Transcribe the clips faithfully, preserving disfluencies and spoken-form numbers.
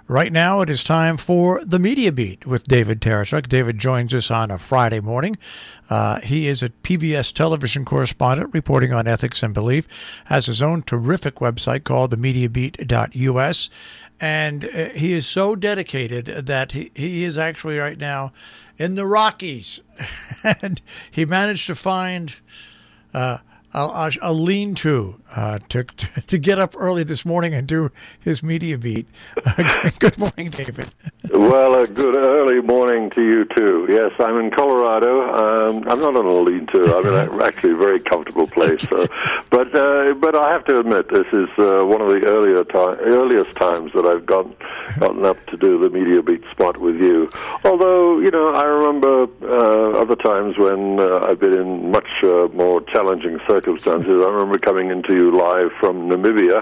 Right now, it is time for the Media Beat with David Tarachuk. David joins us on a Friday morning. Uh, he is a P B S television correspondent reporting on ethics and belief, has his own terrific website called the media beat dot U S, and uh, he is so dedicated that he, he is actually right now in the Rockies, and he managed to find uh, a, a, a lean-to uh, to, to to get up early this morning and do his media beat. Uh, good morning, David. Well, a good early morning to you too. Yes, I'm in Colorado. Um, I'm not on a lean-to. I'm in a, actually a very comfortable place. So, but uh, but I have to admit, this is uh, one of the earlier time, earliest times that I've gotten gotten up to do the media beat spot with you. Although, you know, I remember uh, other times when uh, I've been in much uh, more challenging circumstances. I remember coming into you live from Namibia.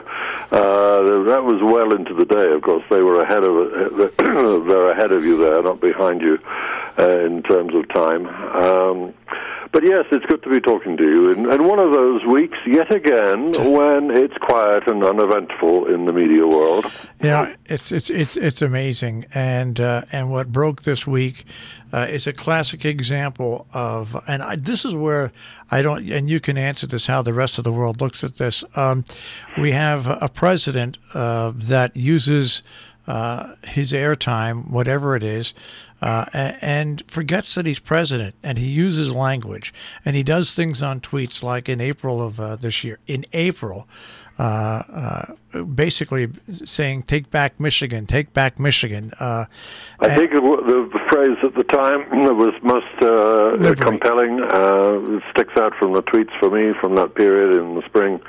Uh, that was well into the day. Of course, they were ahead of they're ahead of you there, not behind you, uh, in terms of time. Um, But yes, it's good to be talking to you. And, and one of those weeks, yet again, when it's quiet and uneventful in the media world. Yeah, it's it's it's it's amazing. And uh, and what broke this week uh, is a classic example of, and I, this is where I don't, and you can answer this, how the rest of the world looks at this. Um, we have a president uh, that uses uh, his airtime, whatever it is, Uh, and forgets that he's president, and he uses language, and he does things on tweets like in April of uh, this year. In April, uh, uh, basically saying "Take back Michigan, take back Michigan." Uh, I think the, the phrase at the time that was most uh, compelling, uh, sticks out from the tweets for me from that period in the spring,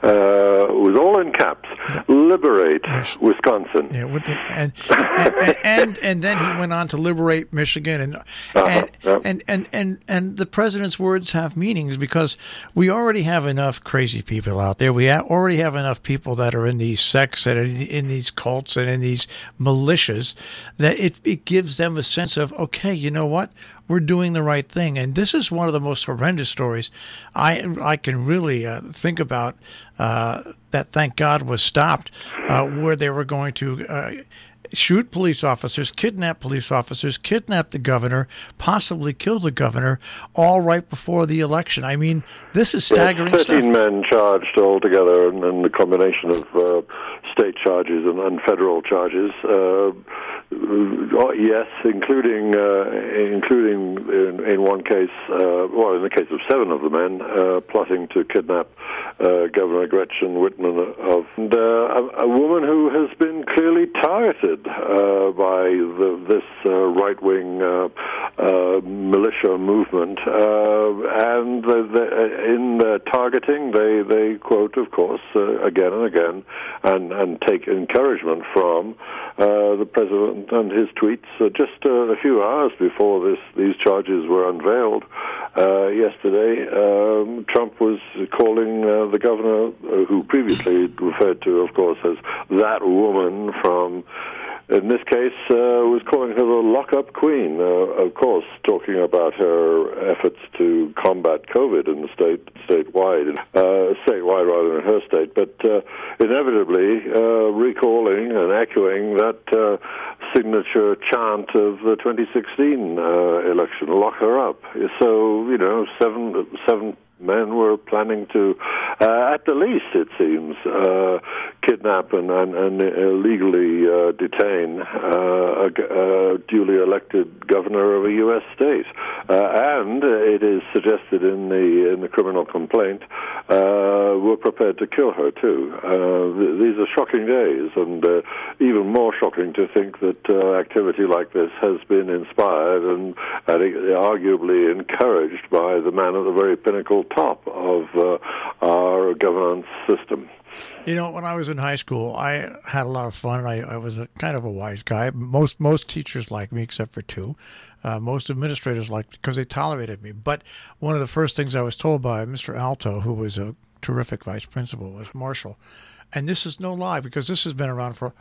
uh, was all in caps: "Liberate Wisconsin." Yeah, with the, and, and and and then he went on to liberate Michigan, and uh-huh, and, yep. and and and and the president's words have meanings because we already have enough crazy people out there. We ha- already have enough people that are in these sects and in, in these cults and in these militias that it it gives them a sense of, okay, you know what, we're doing the right thing. And this is one of the most horrendous stories I I can really uh, think about uh, that, thank God, was stopped, uh, where they were going to Uh, shoot police officers, kidnap police officers, kidnap the governor, possibly kill the governor, all right before the election. I mean, this is staggering yes, thirteen stuff. thirteen men charged altogether, and, and the combination of uh, state charges and, and federal charges. Uh, yes, including uh, including in, in one case, uh, well, in the case of seven of the men, uh, plotting to kidnap uh, Governor Gretchen Whitman of and, uh, a, a woman who has been clearly targeted Uh, by the, this uh, right-wing uh, uh, militia movement, uh, and the, the, in their targeting, they, they quote, of course, uh, again and again, and, and take encouragement from uh, the president and his tweets. Uh, just uh, a few hours before this, these charges were unveiled uh, yesterday, um, Trump was calling uh, the governor, uh, who previously referred to, of course, as that woman from. In this case, uh, was calling her the lock-up queen, uh, of course, talking about her efforts to combat COVID in the state, statewide, uh, statewide rather than her state, but uh, inevitably uh, recalling and echoing that uh, signature chant of the twenty sixteen uh, election, "Lock her up." So, you know, seven, seven men were planning to, uh, at the least, it seems, uh, kidnap and, and, and illegally uh, detain uh, a, a duly elected governor of a U S state. Uh, and it is suggested in the in the criminal complaint, uh, were prepared to kill her too. Uh, th- these are shocking days, and uh, even more shocking to think that uh, activity like this has been inspired and, and arguably encouraged by the man at the very pinnacle top of uh, our governance system. You know, when I was in high school, I had a lot of fun. I, I was a kind of a wise guy. Most most teachers liked me, except for two. Uh, most administrators liked me because they tolerated me. But one of the first things I was told by Mister Alto, who was a terrific vice principal, was, "Marshall," and this is no lie because this has been around for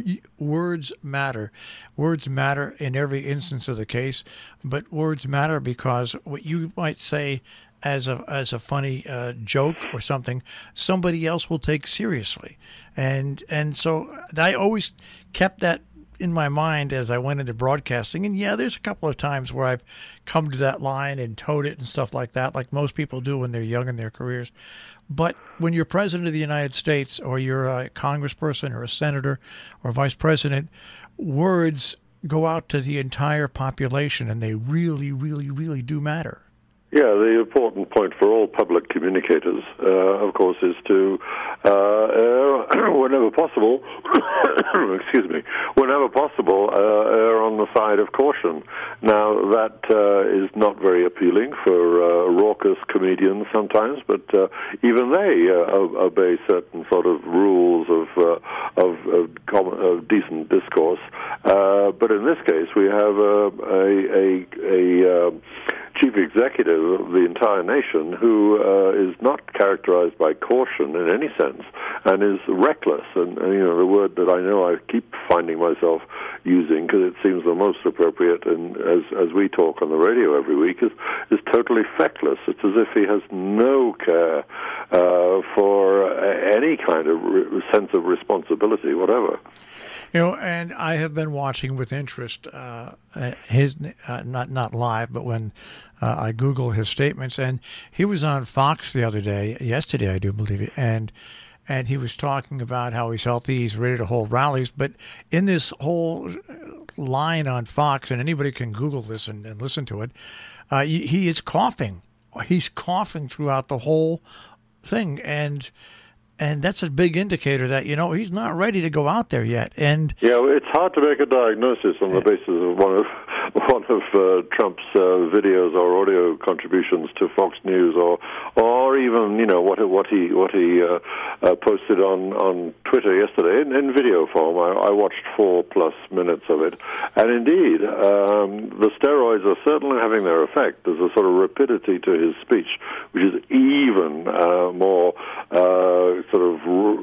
words matter. Words matter in every instance of the case, but words matter because what you might say as a as a funny uh, joke or something, somebody else will take seriously, and and so I always kept that in my mind as I went into broadcasting. And yeah, there's a couple of times where I've come to that line and towed it and stuff like that, like most people do when they're young in their careers. But when you're president of the United States, or you're a congressperson or a senator or vice president, words go out to the entire population, and they really, really, really do matter. Yeah, the important point for all public communicators, uh, of course, is to, uh, err, whenever possible, excuse me, whenever possible, uh, err on the side of caution. Now, that uh, is not very appealing for uh, raucous comedians sometimes, but uh, even they uh, obey certain sort of rules of uh, of, of, common, of decent discourse. Uh, but in this case, we have uh, a a, a uh, chief executive of the entire nation who uh, is not characterized by caution in any sense and is reckless. And, and you know, the word that I know I keep finding myself using because it seems the most appropriate, and as as we talk on the radio every week, is is totally feckless. It's as if he has no care uh, for any kind of re- sense of responsibility, whatever. You know, and I have been watching with interest uh, his uh, not not live, but when uh, I Google his statements, and he was on Fox the other day, yesterday I do believe it, and and he was talking about how he's healthy, he's ready to hold rallies, but in this whole line on Fox, and anybody can Google this and, and listen to it, uh, he, he is coughing. He's coughing throughout the whole thing, and. And that's a big indicator that, you know, he's not ready to go out there yet. And yeah, it's hard to make a diagnosis on the basis of one of one of uh, Trump's uh, videos or audio contributions to Fox News, or or even, you know, what what he what he uh, uh, posted on, on Twitter yesterday in, in video form. I, I watched four plus minutes of it, and indeed, um, the steroids are certainly having their effect. There's a sort of rapidity to his speech, which is even uh, more. Uh, sort of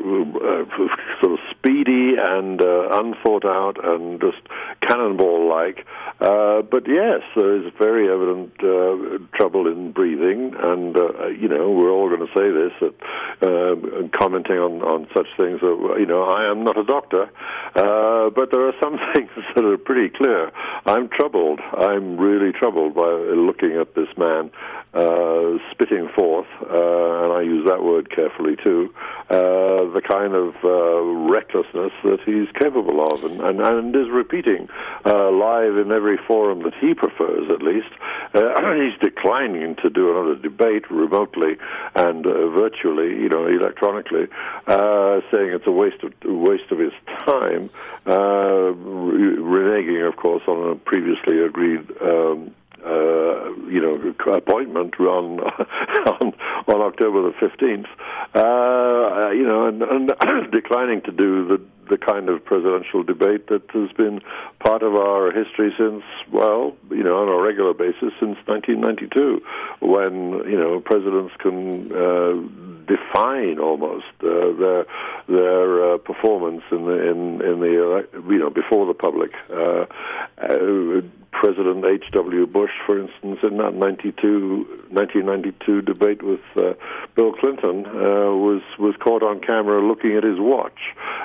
uh, sort of speedy and uh, unthought out and just cannonball-like. Uh, but yes, there is very evident uh, trouble in breathing, and uh, you know, we're all going to say this, that, uh, commenting on, on such things. That, you know, I am not a doctor, uh, but there are some things that are pretty clear. I'm troubled. I'm really troubled by looking at this man uh, spitting forth, uh, and I use that word carefully too. Uh, the kind of uh, recklessness that he's capable of, and, and, and is repeating uh, live in every forum that he prefers, at least. Uh, he's declining to do another debate remotely and uh, virtually, you know, electronically, uh, saying it's a waste of waste of his time, uh, reneging, of course, on a previously agreed um, Uh, you know, appointment on on, on October the fifteenth. Uh, you know, and, and declining to do the the kind of presidential debate that has been part of our history since, well, you know, on a regular basis since nineteen ninety-two, when, you know, presidents can uh, define almost uh, their their uh, performance in the in in the uh, you know, before the public. Uh, uh, President H W Bush, for instance, in that nineteen ninety-two debate with uh, Bill Clinton, uh, was was caught on camera looking at his watch.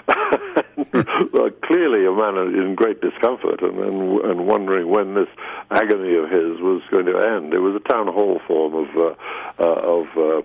Well, clearly a man in great discomfort and, and and wondering when this agony of his was going to end. It was a town hall form of uh, uh, of. Uh,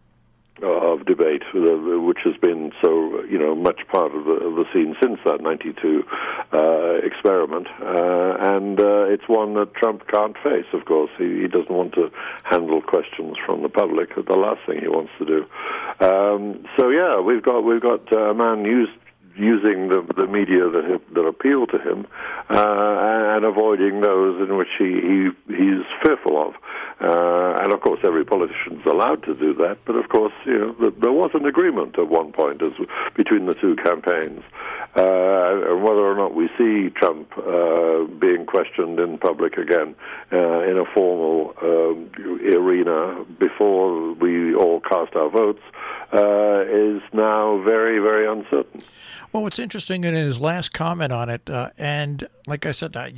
of debate, which has been so, you know, much part of the, of the scene since that ninety-two uh, experiment. Uh, and uh, it's one that Trump can't face, of course. He, he doesn't want to handle questions from the public. The last thing he wants to do. Um, so, yeah, we've got we've got a man used using the, the media that that appeal to him, uh, and avoiding those in which he, he he's fearful of. Uh, and of course, every politician's allowed to do that. But of course, you know, the, there was an agreement at one point as, between the two campaigns, uh, and whether or not we see Trump uh, being questioned in public again uh, in a formal um, arena before we all cast our votes uh, is now very, very uncertain. Well, what's interesting in his last comment on it, uh, and like I said, uh,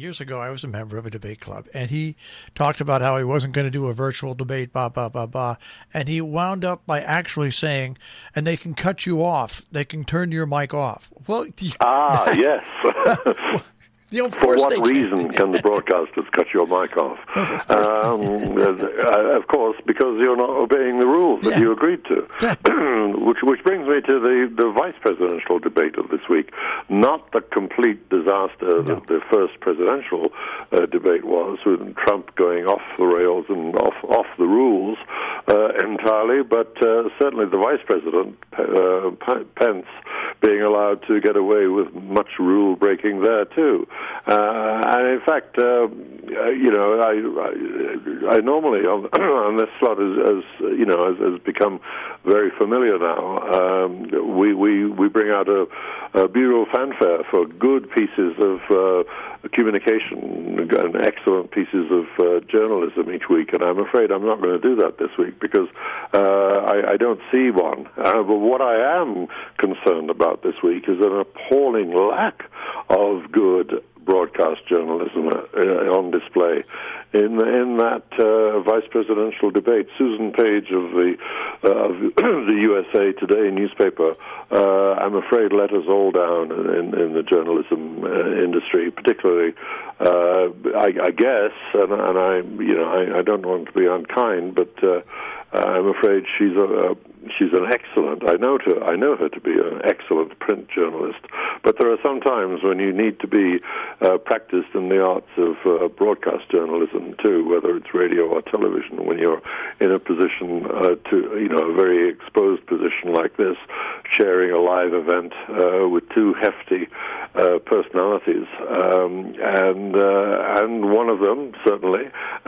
years ago, I was a member of a debate club, and he talked about how he wasn't going to do a virtual debate, blah, blah, blah, blah. And he wound up by actually saying, and they can cut you off. They can turn your mic off. Well, ah, yes. You know, of For course what they reason can. can the broadcasters cut your mic off? Of course. Um, uh, of course, because you're not obeying the rules that Yeah. you agreed to. Yeah. which, which brings me to the, the vice presidential debate of this week. Not the complete disaster No. that the first presidential uh, debate was, with Trump going off the rails and off, off the rules uh, entirely, but uh, certainly the vice president, uh, Pence, being allowed to get away with much rule breaking there too. Uh, and in fact, uh, you know, I, I, I normally on, on this slot, as, as you know, has, has become very familiar now. Um, we, we we bring out a, a bureau fanfare for good pieces of uh, communication and excellent pieces of uh, journalism each week, and I'm afraid I'm not going to do that this week because uh, I, I don't see one. Uh, but what I am concerned about this week is an appalling lack of good broadcast journalism uh, on display. In in that uh, vice presidential debate, Susan Page of the uh, of the U S A Today newspaper, uh, I'm afraid, let us all down in, in the journalism uh, industry, particularly. Uh, I, I guess, and, and I, you know, I, I don't want to be unkind, but uh, I'm afraid she's a, a she's an excellent. I know to I know her to be an excellent print journalist. But there are some times when you need to be uh, practiced in the arts of uh, broadcast journalism too, whether it's radio or television. When you're in a position uh, to, you know, a very exposed position like this, chairing a live event uh, with two hefty uh, personalities, um, and uh, and one of them certainly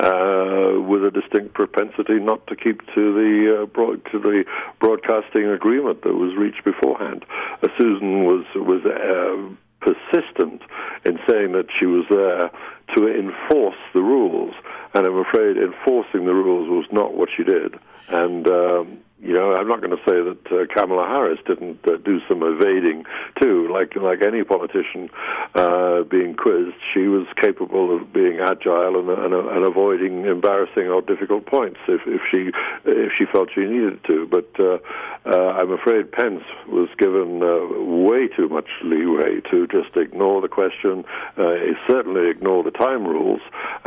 uh, with a distinct propensity not to keep to the uh, broad, to the broadcasting agreement that was reached beforehand. Uh, Susan was was uh, persistent in saying that she was there to enforce the rules, and I'm afraid enforcing the rules was not what she did. And um, you know, I'm not going to say that uh, Kamala Harris didn't uh, do some evading too, like like any politician uh, being quizzed. She was capable of being agile and, and, and avoiding embarrassing or difficult points if, if she if she felt she needed to. But uh, uh, I'm afraid Pence was given uh, way too much leeway to just ignore the question, uh, certainly ignore the time rules,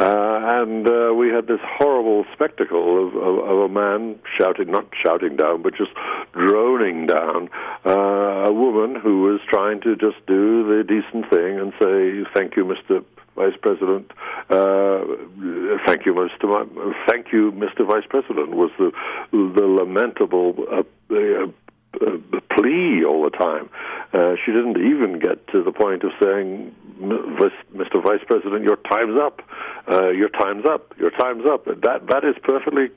uh, and uh, we had this horrible spectacle of, of, of a man shouting, not shouting down, but just droning down uh, a woman who was trying to just do the decent thing and say, "Thank you, Mister Vice President. Uh, thank you, Mister Ma- thank you, Mister Vice President." Was the the lamentable uh, uh, uh, plea all the time. Uh, she didn't even get to the point of saying, "Mister Vice President, your time's up. Uh, your time's up. Your time's up." That that is perfectly.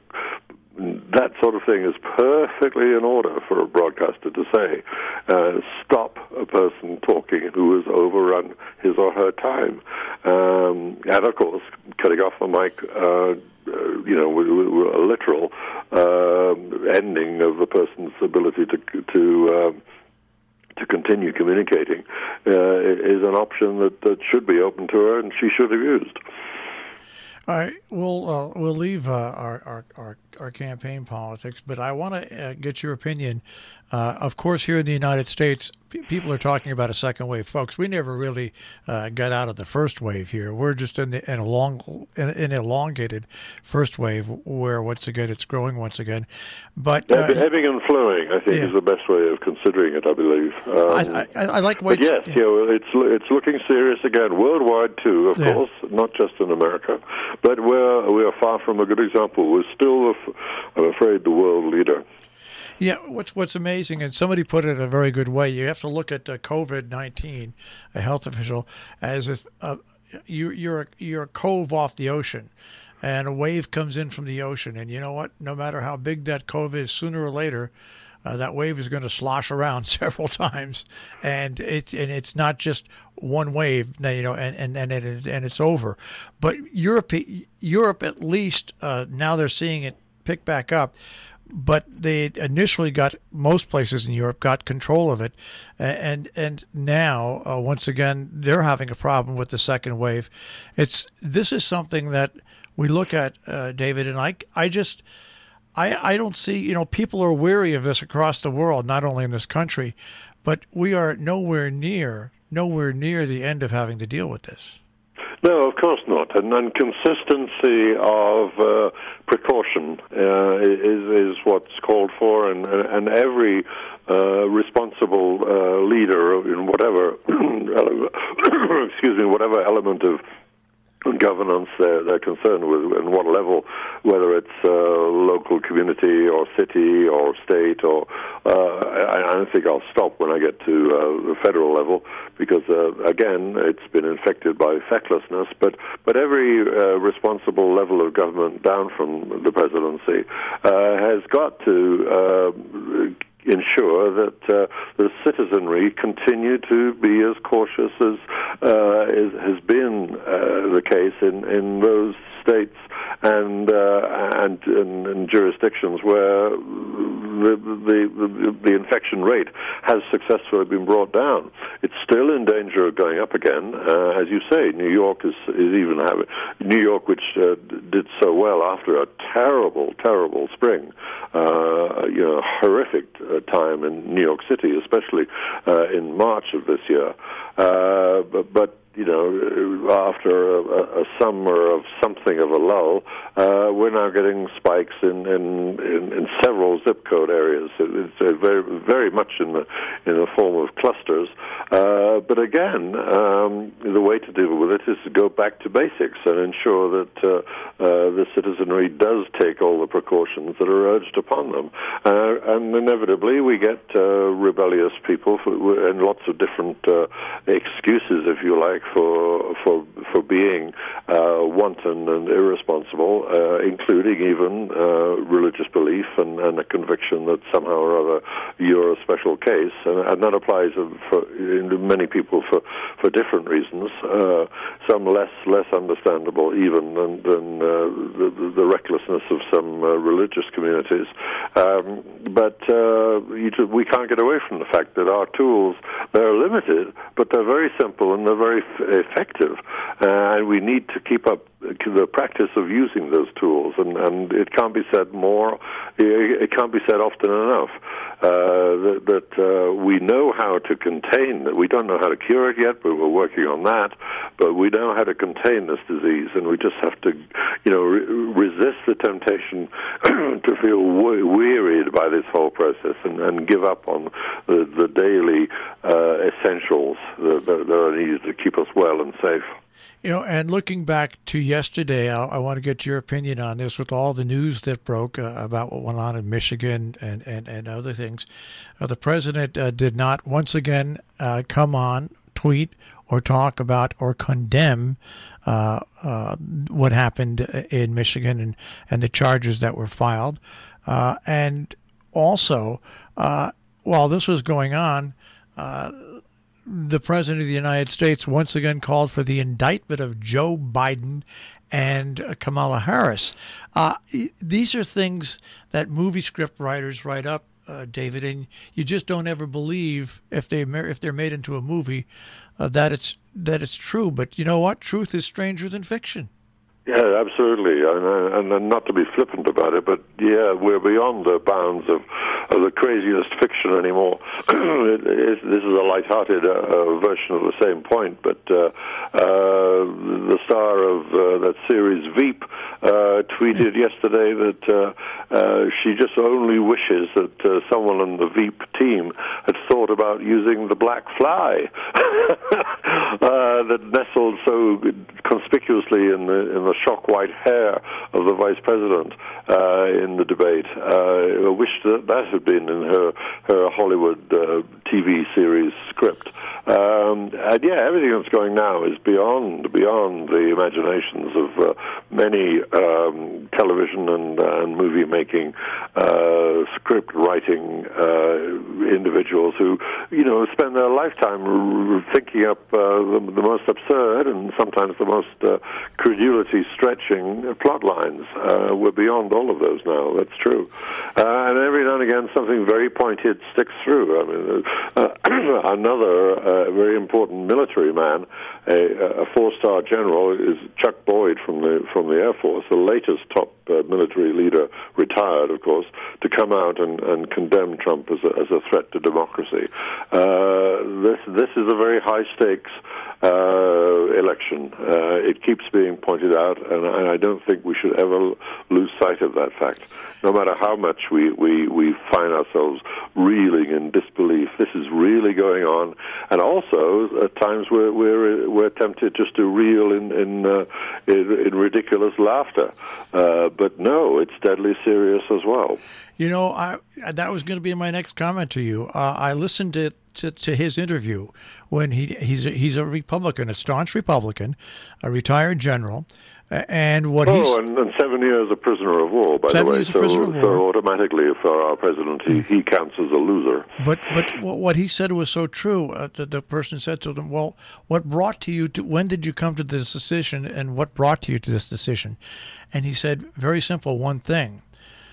That sort of thing is perfectly in order for a broadcaster to say. Uh, stop a person talking who has overrun his or her time. Um, and, of course, cutting off the mic, uh, you know, with, with a literal uh, ending of the person's ability to... to um, to continue communicating uh, is an option that, that should be open to her, and she should have used. All right, we'll uh, we'll leave uh, our, our our our campaign politics, but I want to uh, get your opinion. Uh, of course, here in the United States, p- people are talking about a second wave, folks. We never really uh, got out of the first wave here. We're just in, the, in a long, in an elongated first wave, where once again it's growing once again. But uh, ebbing and flowing, I think, yeah. is the best way of considering it. I believe. Um, I, I, I like but yes, yeah. you know, it's it's looking serious again, worldwide too, of Yeah. course, not just in America. But we're we are far from a good example. We're still, I'm afraid, the world leader. Yeah, what's what's amazing, and somebody put it in a very good way. You have to look at uh, COVID nineteen, a health official, as if uh, you, you're a, you're a cove off the ocean, and a wave comes in from the ocean, and you know what? No matter how big that cove is, sooner or later, uh, that wave is going to slosh around several times, and it's and it's not just one wave, you know, and and and, it, and it's over. But Europe, Europe at least uh, now they're seeing it pick back up. but they initially got, most places in Europe got control of it, and and now uh, once again they're having a problem with the second wave. It's this is something that we look at, uh, David, and I I just I I don't see, you know, people are weary of this across the world, not only in this country, but we are nowhere near nowhere near the end of having to deal with this. No, of course not. And, and consistency of uh, precaution uh, is is what's called for, and and every uh, responsible uh, leader in whatever excuse me, whatever element of governance they're, they're concerned with, and what level, whether it's uh, local community or city or state, or uh, I, I don't think I'll stop when I get to uh, the federal level, because uh, again, it's been infected by fecklessness. But but every uh, responsible level of government down from the presidency uh, has got to Uh, ensure that uh, the citizenry continue to be as cautious as uh, is, has been uh, the case in, in those states and, uh, and, and and jurisdictions where the, the the the infection rate has successfully been brought down. It's still in danger of going up again, uh, as you say. New York is is even having New York, which uh, did so well after a terrible, terrible spring. Uh, you know, horrific uh, time in New York City, especially uh, in March of this year. Uh, but, but you know, after a, a summer of something of a lull, uh, we're now getting spikes in, in, in, in several zip code areas. It's uh, very very much in the in the form of clusters. Uh, but again, um, the way to deal with it is to go back to basics and ensure that uh, uh, the citizenry does take all the precautions that are urged upon them. Uh, and inevitably, we get uh, rebellious people for, and lots of different uh, excuses, if you like, for for for being uh, wanton and irresponsible, uh, including even uh, religious belief and, and a conviction that somehow or other you're a special case, and, and that applies for many people for, for different reasons. Uh, some less less understandable even than, than uh, the, the recklessness of some uh, religious communities. Um, but uh, you, we can't get away from the fact that our tools, they're limited, but they're very simple and they're very effective, uh, and we need to keep up the practice of using those tools, and, and it can't be said more, it can't be said often enough, uh, that, that uh, we know how to contain, we don't know how to cure it yet, but we're working on that, but we know how to contain this disease, and we just have to, you know, re- resist the temptation to feel we- wearied by this whole process and, and give up on the, the daily uh, essentials that, that are needed to keep us well and safe. You know, and looking back to yesterday, I, I want to get your opinion on this with all the news that broke uh, about what went on in Michigan and, and, and other things. Uh, the president uh, did not once again uh, come on, tweet, or talk about or condemn uh, uh, what happened in Michigan and, and the charges that were filed. Uh, and also, uh, while this was going on, uh, the President of the United States once again called for the indictment of Joe Biden and uh, Kamala Harris. Uh, these are things that movie script writers write up, uh, David, and you just don't ever believe if they if they're made into a movie uh, that it's that it's true. But you know what? Truth is stranger than fiction. Yeah, absolutely, and, and not to be flippant about it, but yeah, we're beyond the bounds of, of the craziest fiction anymore. it, it, this is a light-hearted uh, version of the same point, but uh, uh, the star of uh, that series, Veep, uh, tweeted yesterday that uh, uh, she just only wishes that uh, someone on the Veep team had thought about using the black fly uh, that nestled so conspicuously in the in the shock white hair of the vice president uh, in the debate. Uh, I wish that that had been in her her Hollywood uh, T V series script. Um, and yeah, everything that's going now is beyond beyond the imaginations of uh, many um, television and, uh, and movie making, uh, script writing uh, individuals who, you know, spend their lifetime thinking up uh, the, the most absurd and sometimes the most uh, credulity stretching plot lines. Uh, we're beyond all of those now. That's true. Uh, and every now and again, something very pointed sticks through. I mean, uh, another uh, very important military man, a, a four-star general, is Chuck Boyd from the from the Air Force, the latest top uh, military leader, retired, of course, to come out and, and condemn Trump as a, as a threat to democracy. Uh, this this is a very high-stakes uh, election. Uh, it keeps being pointed out, and I, I don't think we should ever lose sight of that fact. No matter how much we, we, we find ourselves reeling in disbelief, this is really going on. And also, at times, we're we're, we're tempted just to reel in in, uh, in, in ridiculous laughter. Uh, but no, it's deadly serious as well. You know, I, that was going to be my next comment to you. Uh, I listened to, to to his interview when he he's a, he's a Republican, a staunch Republican, a retired general. And what oh, he's and, and seven years a prisoner of war, by seven the way. Years a so, prisoner of war. so automatically, for our president, he, he counts as a loser. But but what he said was so true. Uh, the, the person said to them, "Well, what brought to you to? When did you come to this decision? And what brought you to this decision?" And he said, "Very simple. One thing.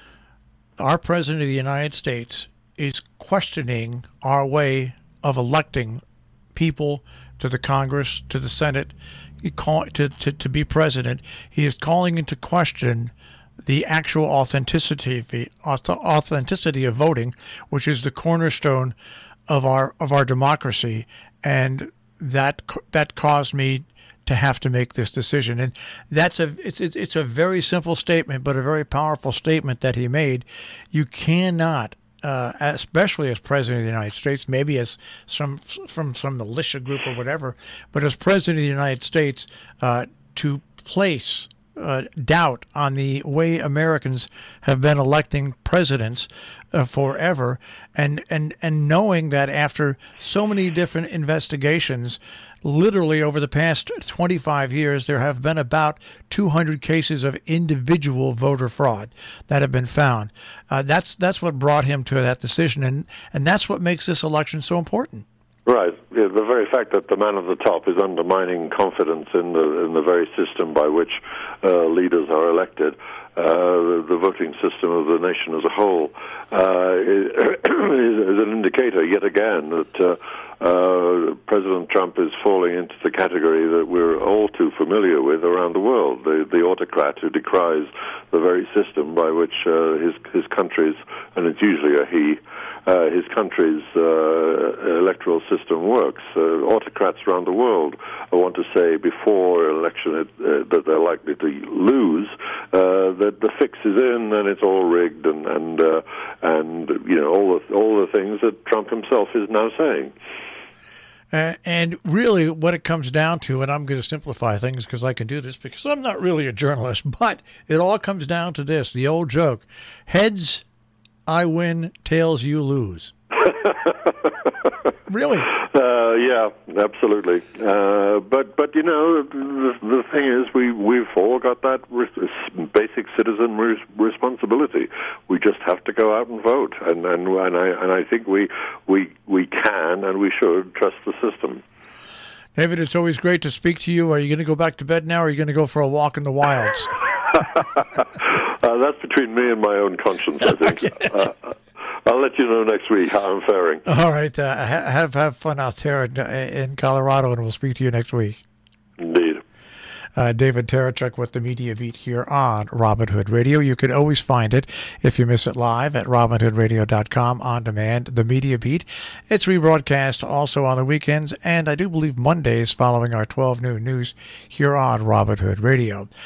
Our president of the United States is questioning our way of electing people to the Congress, to the Senate." He call, to, to, to be president, he is calling into question the actual authenticity of, authenticity of voting, which is the cornerstone of our of our democracy, and that that caused me to have to make this decision. And that's a it's it's a very simple statement, but a very powerful statement that he made. You cannot. Uh, especially as president of the United States, maybe as some from some militia group or whatever, but as president of the United States, uh, to place uh, doubt on the way Americans have been electing presidents uh, forever, and, and and knowing that after so many different investigations, literally over the past twenty-five years, there have been about two hundred cases of individual voter fraud that have been found. Uh, that's that's what brought him to that decision, and, and that's what makes this election so important. Right. Yeah, the very fact that the man at the top is undermining confidence in the in the very system by which uh, leaders are elected, uh, the, the voting system of the nation as a whole, uh, is, is an indicator yet again that uh, uh, President Trump is falling into the category that we're all too familiar with around the world, the, the autocrat who decries the very system by which uh, his his country's, and it's usually a he, Uh, his country's uh, electoral system works. Uh, autocrats around the world want to say before an election it, uh, that they're likely to lose, uh, that the fix is in and it's all rigged, and and uh, and you know all the all the things that Trump himself is now saying. Uh, and really what it comes down to, and I'm going to simplify things because I can do this because I'm not really a journalist, but it all comes down to this, the old joke: heads, I win, tails, you lose. Really? Uh, yeah, absolutely. Uh, but but you know the, the thing is, we we've all got that res- basic citizen res- responsibility. We just have to go out and vote, and and and I and I think we we we can and we should trust the system. David, it's always great to speak to you. Are you going to go back to bed now, or are you going to go for a walk in the wilds? uh, that's between me and my own conscience, I think. uh, I'll let you know next week how I'm faring. All right. Uh, have have fun out there in, in Colorado, and we'll speak to you next week. Indeed. Uh, David Terechuk with the Media Beat here on Robin Hood Radio. You can always find it if you miss it live at robin hood radio dot com on demand. The Media Beat. It's rebroadcast also on the weekends and I do believe Mondays following our twelve noon news here on Robin Hood Radio.